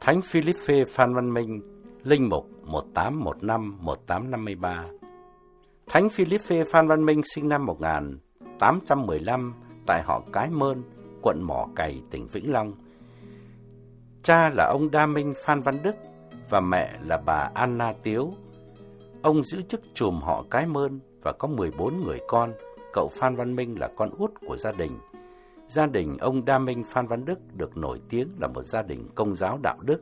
Thánh Philippe Phan Văn Minh, Linh mục 1815-1853. Thánh Philippe Phan Văn Minh sinh năm 1815 tại họ Cái Mơn, quận Mỏ Cày, tỉnh Vĩnh Long. Cha là ông Đa Minh Phan Văn Đức và mẹ là bà Anna Tiếu. Ông giữ chức trùm họ Cái Mơn và có 14 người con. Cậu Phan Văn Minh là con út của gia đình. Gia đình ông Đa Minh Phan Văn Đức được nổi tiếng là một gia đình công giáo đạo đức.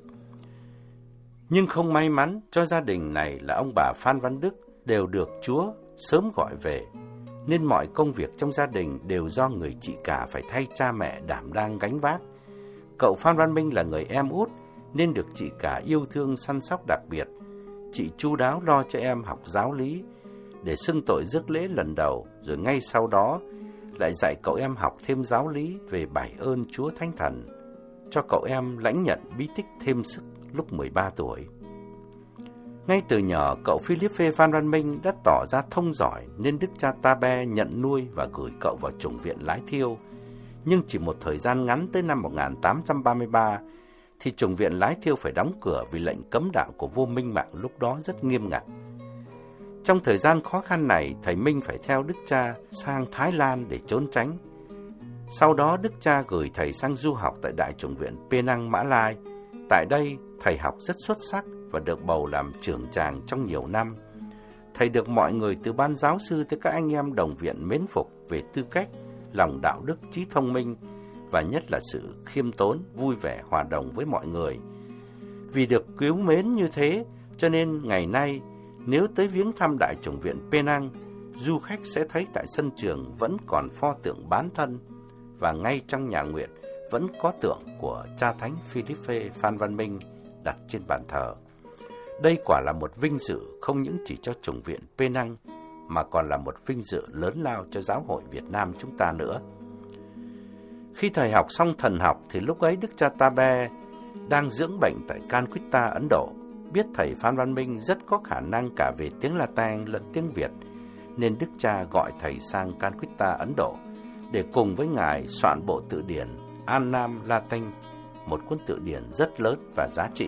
Nhưng không may mắn cho gia đình này là ông bà Phan Văn Đức đều được Chúa sớm gọi về, nên mọi công việc trong gia đình đều do người chị cả phải thay cha mẹ đảm đang gánh vác. Cậu Phan Văn Minh là người em út nên được chị cả yêu thương săn sóc đặc biệt. Chị chu đáo lo cho em học giáo lý để xưng tội rước lễ lần đầu, rồi ngay sau đó lại dạy cậu em học thêm giáo lý về bảy ơn Chúa Thánh Thần, cho cậu em lãnh nhận bí tích thêm sức lúc 13 tuổi. Ngay từ nhỏ, cậu Philippe Phan Văn Minh đã tỏ ra thông giỏi nên Đức cha Tabe nhận nuôi và gửi cậu vào chủng viện Lái Thiêu. Nhưng chỉ một thời gian ngắn tới năm 1833 thì chủng viện Lái Thiêu phải đóng cửa vì lệnh cấm đạo của vua Minh Mạng lúc đó rất nghiêm ngặt. Trong thời gian khó khăn này, thầy Minh phải theo Đức cha sang Thái Lan để trốn tránh. Sau đó Đức cha gửi thầy sang du học tại Đại chủng viện Penang, Mã Lai. Tại đây, thầy học rất xuất sắc và được bầu làm trưởng tràng trong nhiều năm. Thầy được mọi người từ ban giáo sư tới các anh em đồng viện mến phục về tư cách, lòng đạo đức, trí thông minh và nhất là sự khiêm tốn, vui vẻ, hòa đồng với mọi người. Vì được cứu mến như thế, cho nên ngày nay, nếu tới viếng thăm Đại chủng viện Penang, du khách sẽ thấy tại sân trường vẫn còn pho tượng bán thân và ngay trong nhà nguyện vẫn có tượng của cha Thánh Philippe Phan Văn Minh đặt trên bàn thờ. Đây quả là một vinh dự không những chỉ cho chủng viện Penang mà còn là một vinh dự lớn lao cho giáo hội Việt Nam chúng ta nữa. Khi thầy học xong thần học thì lúc ấy Đức cha Tabe đang dưỡng bệnh tại Calcutta, Ấn Độ. Biết thầy Phan Văn Minh rất có khả năng cả về tiếng Latin lẫn tiếng Việt, nên Đức cha gọi thầy sang Calcutta, Ấn Độ để cùng với ngài soạn bộ tự điển An Nam Latin, một cuốn tự điển rất lớn và giá trị.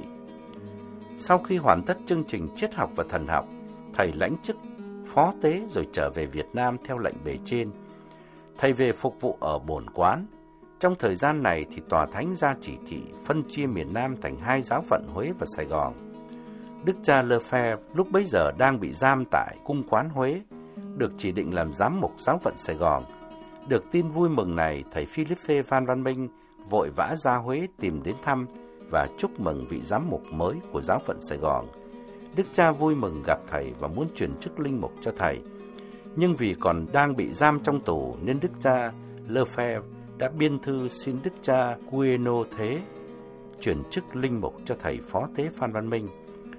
Sau khi hoàn tất chương trình triết học và thần học, thầy lãnh chức phó tế rồi trở về Việt Nam theo lệnh bề trên. Thầy về phục vụ ở bổn quán. Trong thời gian này thì Tòa Thánh ra chỉ thị phân chia miền Nam thành hai giáo phận Huế và Sài Gòn. Đức cha Lefebvre lúc bấy giờ đang bị giam tại cung quán Huế, được chỉ định làm giám mục giáo phận Sài Gòn. Được tin vui mừng này, thầy Philippe Phan Văn Minh vội vã ra Huế tìm đến thăm và chúc mừng vị giám mục mới của giáo phận Sài Gòn. Đức cha vui mừng gặp thầy và muốn truyền chức linh mục cho thầy. Nhưng vì còn đang bị giam trong tù nên Đức cha Lefebvre đã biên thư xin Đức cha Gueno Thế chuyển chức linh mục cho thầy phó tế Phan Văn Minh.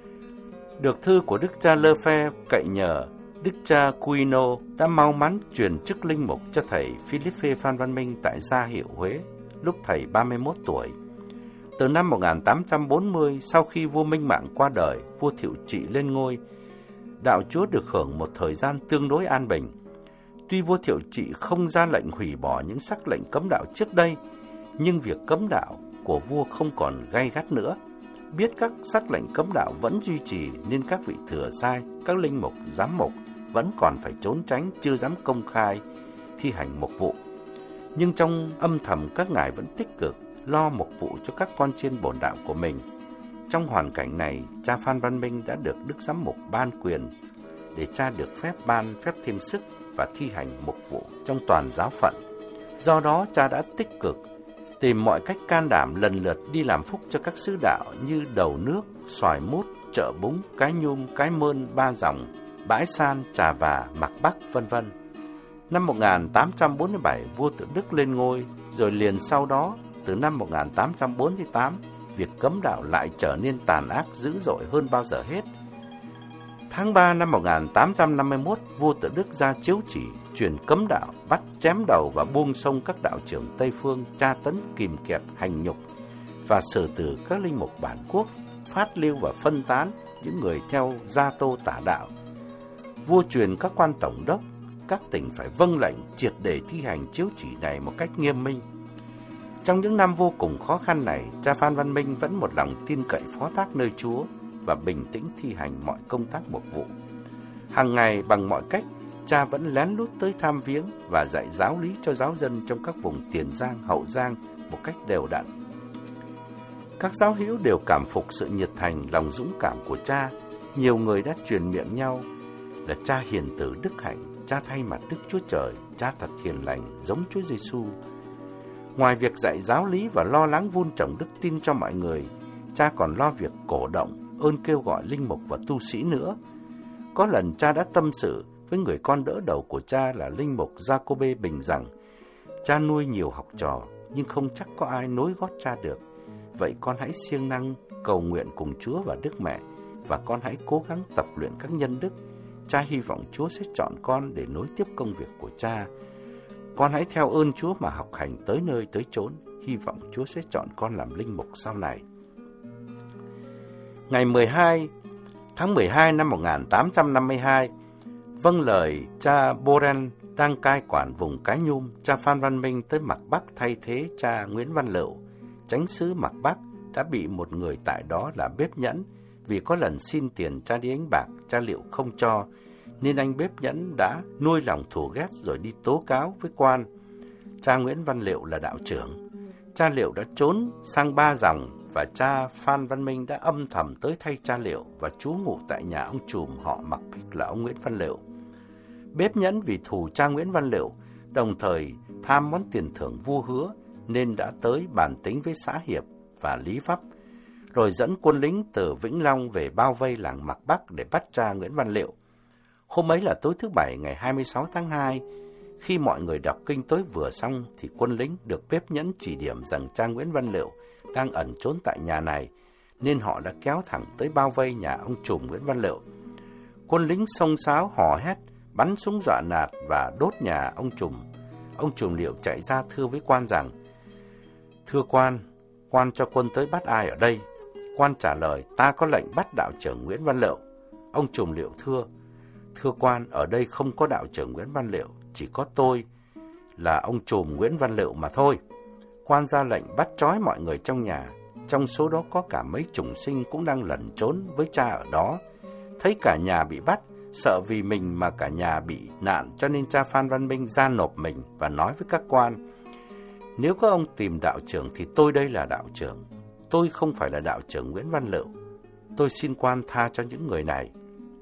Được thư của Đức cha Lefebvre cậy nhờ, Đức cha Gueno đã mau mắn truyền chức linh mục cho thầy Philippe Phan Văn Minh tại Gia Hiệu, Huế, lúc thầy 31 tuổi. Từ năm 1840, sau khi vua Minh Mạng qua đời, vua Thiệu Trị lên ngôi, đạo Chúa được hưởng một thời gian tương đối an bình. Tuy vua Thiệu Trị không ra lệnh hủy bỏ những sắc lệnh cấm đạo trước đây, nhưng việc cấm đạo của vua không còn gay gắt nữa. Biết các sắc lệnh cấm đạo vẫn duy trì nên các vị thừa sai, các linh mục, giám mục vẫn còn phải trốn tránh, chưa dám công khai thi hành mục vụ. Nhưng trong âm thầm các ngài vẫn tích cực lo mục vụ cho các con chiên bổn đạo của mình. Trong hoàn cảnh này, cha Phan Văn Minh đã được Đức Giám mục ban quyền để cha được phép ban phép thêm sức và thi hành mục vụ trong toàn giáo phận. Do đó, cha đã tích cực tìm mọi cách can đảm lần lượt đi làm phúc cho các xứ đạo như Đầu Nước, Xoài Mút, Chợ Búng, Cái Nhum, Cái Mơn, Ba Dòng, Bãi San, Trà Và, Mạc Bắc, vân vân. Năm 1847, vua Tự Đức lên ngôi, rồi liền sau đó, từ năm 1848, việc cấm đạo lại trở nên tàn ác dữ dội hơn bao giờ hết. Tháng 3 năm 1851, vua Tự Đức ra chiếu chỉ truyền cấm đạo, bắt chém đầu và buông xông các đạo trưởng Tây Phương, tra tấn kìm kẹp, hành nhục và xử tử các linh mục bản quốc, phát lưu và phân tán những người theo Gia Tô tả đạo. Vua truyền các quan tổng đốc các tỉnh phải vâng lệnh triệt để thi hành chiếu chỉ này một cách nghiêm minh. Trong những năm vô cùng khó khăn này, cha Phan Văn Minh vẫn một lòng tin cậy phó thác nơi Chúa và bình tĩnh thi hành mọi công tác mục vụ. Hàng ngày bằng mọi cách, cha vẫn lén lút tới thăm viếng và dạy giáo lý cho giáo dân trong các vùng Tiền Giang, Hậu Giang một cách đều đặn. Các giáo hữu đều cảm phục sự nhiệt thành, lòng dũng cảm của cha. Nhiều người đã truyền miệng nhau là cha hiền tử đức hạnh, cha thay mặt Đức Chúa Trời, cha thật hiền lành giống Chúa Giêsu. Ngoài việc dạy giáo lý và lo lắng vun trồng đức tin cho mọi người, cha còn lo việc cổ động, ơn kêu gọi linh mục và tu sĩ nữa. Có lần cha đã tâm sự với người con đỡ đầu của cha là linh mục Giacôbê Bình rằng cha nuôi nhiều học trò nhưng không chắc có ai nối gót cha được. Vậy con hãy siêng năng cầu nguyện cùng Chúa và Đức Mẹ, và con hãy cố gắng tập luyện các nhân đức. Cha hy vọng Chúa sẽ chọn con để nối tiếp công việc của cha. Con hãy theo ơn Chúa mà học hành tới nơi tới chốn, hy vọng Chúa sẽ chọn con làm linh mục sau này. Ngày 12 tháng 12 năm 1852, vâng lời cha Boren đang cai quản vùng Cái Nhum, cha Phan Văn Minh tới Mạc Bắc thay thế cha Nguyễn Văn Lựu. Chánh xứ Mạc Bắc đã bị một người tại đó là Bếp Nhẫn, vì có lần xin tiền cha đi đánh bạc, cha Lựu không cho, nên anh Bếp Nhẫn đã nuôi lòng thù ghét rồi đi tố cáo với quan. Cha Nguyễn Văn Lựu là đạo trưởng. Cha Lựu đã trốn sang Ba Dòng và cha Phan Văn Minh đã âm thầm tới thay cha Lựu và trú ngụ tại nhà ông trùm họ Mạc Phích là ông Nguyễn Văn Lựu. Bếp Nhẫn vì thù cha Nguyễn Văn Lựu, đồng thời tham món tiền thưởng vua hứa, nên đã tới bàn tính với xã Hiệp và Lý Vấp, rồi dẫn quân lính từ Vĩnh Long về bao vây làng Mạc Bắc để bắt cha Nguyễn Văn Lựu. Hôm ấy là tối thứ Bảy ngày 26 tháng 2, khi mọi người đọc kinh tối vừa xong thì quân lính được Bếp Nhẫn chỉ điểm rằng cha Nguyễn Văn Lựu đang ẩn trốn tại nhà này, nên họ đã kéo thẳng tới bao vây nhà ông trùm Nguyễn Văn Lựu. Quân lính xông xáo hò hét, bắn súng dọa nạt và đốt nhà ông trùm. Ông trùm Lựu chạy ra thưa với quan rằng: "Thưa quan cho quân tới bắt ai ở đây?" Quan trả lời: "Ta có lệnh bắt đạo trưởng Nguyễn Văn Lựu." Ông trùm Lựu thưa quan, ở đây không có đạo trưởng Nguyễn Văn Lựu, chỉ có tôi là ông trùm Nguyễn Văn Lựu mà thôi. Quan ra lệnh bắt trói mọi người trong nhà, trong số đó có cả mấy chủng sinh cũng đang lẩn trốn với cha ở đó. Thấy cả nhà bị bắt, sợ vì mình mà cả nhà bị nạn, cho nên cha Phan Văn Minh ra nộp mình và nói với các quan: "Nếu các ông tìm đạo trưởng thì tôi đây là đạo trưởng. Tôi không phải là đạo trưởng Nguyễn Văn Lựu. Tôi xin quan tha cho những người này."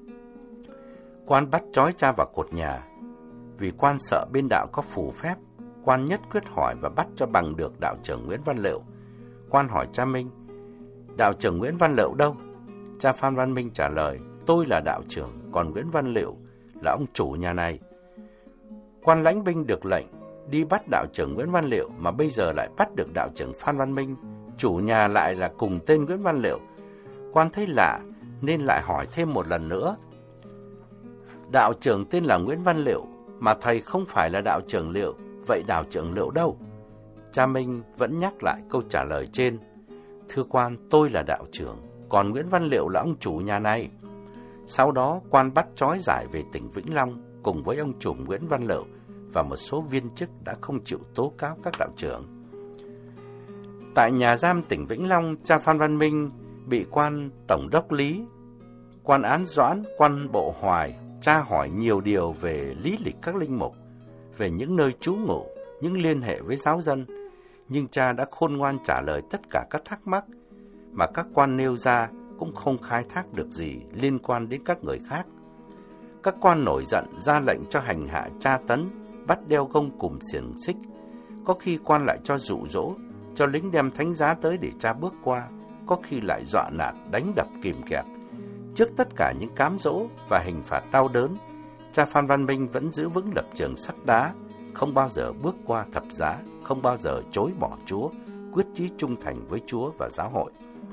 Quan bắt trói cha vào cột nhà. Vì quan sợ bên đạo có phù phép, quan nhất quyết hỏi và bắt cho bằng được đạo trưởng Nguyễn Văn Lựu. Quan hỏi cha Minh: "Đạo trưởng Nguyễn Văn Lựu đâu?" Cha Phan Văn Minh trả lời: "Tôi là đạo trưởng, còn Nguyễn Văn Lựu là ông chủ nhà này." Quan lãnh binh được lệnh đi bắt đạo trưởng Nguyễn Văn Lựu mà bây giờ lại bắt được đạo trưởng Phan Văn Minh, chủ nhà lại là cùng tên Nguyễn Văn Lựu. Quan thấy lạ nên lại hỏi thêm một lần nữa: "Đạo trưởng tên là Nguyễn Văn Lựu mà thầy không phải là đạo trưởng Lựu, vậy đạo trưởng Lựu đâu?" Cha Minh vẫn nhắc lại câu trả lời trên: "Thưa quan, tôi là đạo trưởng, còn Nguyễn Văn Lựu là ông chủ nhà này." Sau đó quan bắt trói giải về tỉnh Vĩnh Long cùng với ông trùm Nguyễn Văn Lựu và một số viên chức đã không chịu tố cáo các đạo trưởng. Tại nhà giam tỉnh Vĩnh Long, cha Phan Văn Minh bị quan tổng đốc Lý, quan án Doãn, quan bộ Hoài tra hỏi nhiều điều về lý lịch các linh mục, về những nơi trú ngụ, những liên hệ với giáo dân, nhưng cha đã khôn ngoan trả lời tất cả các thắc mắc mà các quan nêu ra, cũng không khai thác được gì liên quan đến các người khác. Các quan nổi giận ra lệnh cho hành hạ tra tấn, bắt đeo gông cùm xiềng xích. Có khi quan lại cho dụ dỗ, cho lính đem thánh giá tới để cha bước qua, có khi lại dọa nạt, đánh đập kìm kẹp. Trước tất cả những cám dỗ và hình phạt đau đớn, cha Phan Văn Minh vẫn giữ vững lập trường sắt đá, không bao giờ bước qua thập giá, không bao giờ chối bỏ Chúa, quyết chí trung thành với Chúa và giáo hội.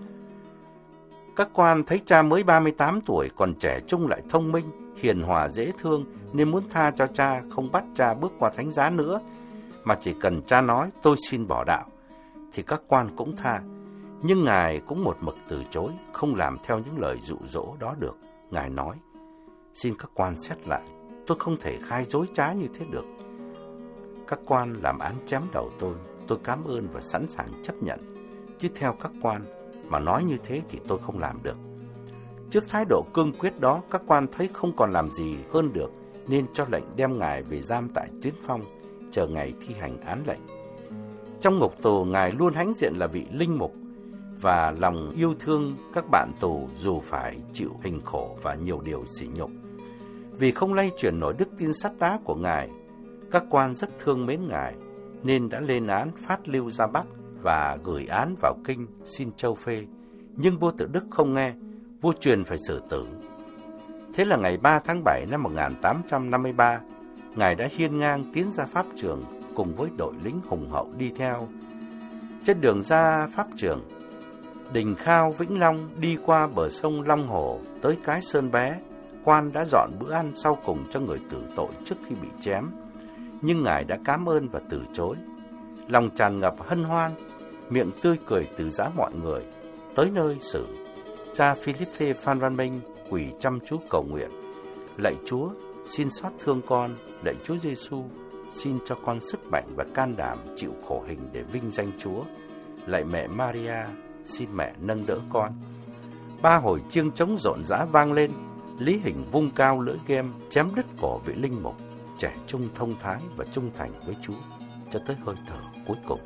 Các quan thấy cha mới 38 tuổi, còn trẻ trung lại thông minh, hiền hòa dễ thương, nên muốn tha cho cha, không bắt cha bước qua thánh giá nữa, mà chỉ cần cha nói tôi xin bỏ đạo, thì các quan cũng tha. Nhưng Ngài cũng một mực từ chối, không làm theo những lời dụ dỗ đó được. Ngài nói: "Xin các quan xét lại, tôi không thể khai dối trá như thế được." Các quan làm án chém đầu tôi, tôi cảm ơn và sẵn sàng chấp nhận, chứ theo các quan mà nói như thế thì tôi không làm được. Trước thái độ cương quyết đó, các quan thấy không còn làm gì hơn được, nên cho lệnh đem Ngài về giam tại Tuyến Phong, chờ ngày thi hành án lệnh. Trong ngục tù, Ngài luôn hãnh diện là vị linh mục và lòng yêu thương các bạn tù dù phải chịu hình khổ và nhiều điều sỉ nhục. Vì không lay chuyển nổi đức tin sắt đá của Ngài, các quan rất thương mến Ngài, nên đã lên án phát lưu ra Bắc và gửi án vào kinh xin châu phê. Nhưng vua tự Đức không nghe, vua truyền phải xử tử. Thế là ngày 3 tháng 7 năm 1853, Ngài đã hiên ngang tiến ra pháp trường cùng với đội lính hùng hậu đi theo. Trên đường ra pháp trường, Đình Khao, Vĩnh Long đi qua bờ sông Long Hồ tới cái Sơn Bé, quan đã dọn bữa ăn sau cùng cho người tử tội trước khi bị chém. Nhưng Ngài đã cảm ơn và từ chối. Lòng tràn ngập hân hoan, miệng tươi cười từ giã mọi người. Tới nơi xử, cha Philippe Phan Văn Minh quỳ chăm chú cầu nguyện: lạy Chúa, xin xót thương con. Lạy Chúa Giêsu, xin cho con sức mạnh và can đảm chịu khổ hình để vinh danh Chúa. Lạy mẹ Maria, xin mẹ nâng đỡ con. 3 hồi chiêng trống rộn rã vang lên. Lý Hình vung cao lưỡi gem chém đứt cổ vị linh mục, trẻ trung thông thái và trung thành với Chúa cho tới hơi thở cuối cùng.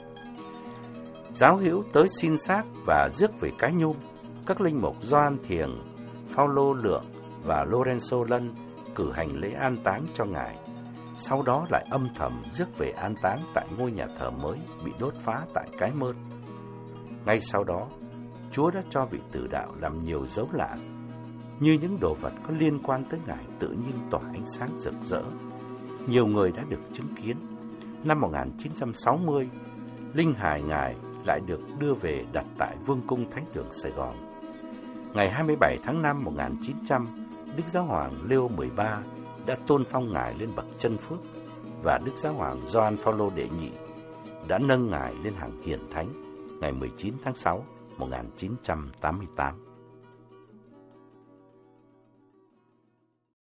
Giáo hữu tới xin xác và rước về cái nhum. Các linh mục Gioan Thiềng, Phaolô Lượng và Lorenzo Lân cử hành lễ an táng cho Ngài. Sau đó lại âm thầm rước về an táng tại ngôi nhà thờ mới bị đốt phá tại Cái Mơn. Ngay sau đó, Chúa đã cho vị tử đạo làm nhiều dấu lạ, như những đồ vật có liên quan tới Ngài tự nhiên tỏa ánh sáng rực rỡ. Nhiều người đã được chứng kiến. Năm 1960, linh hài Ngài lại được đưa về đặt tại Vương cung Thánh đường Sài Gòn. Ngày 27 tháng 5 1900, Đức Giáo hoàng Leo XIII đã tôn phong Ngài lên bậc chân phước, và Đức Giáo hoàng Gioan Phaolô đệ nhị đã nâng Ngài lên hàng hiển thánh ngày 19 tháng 6 1988.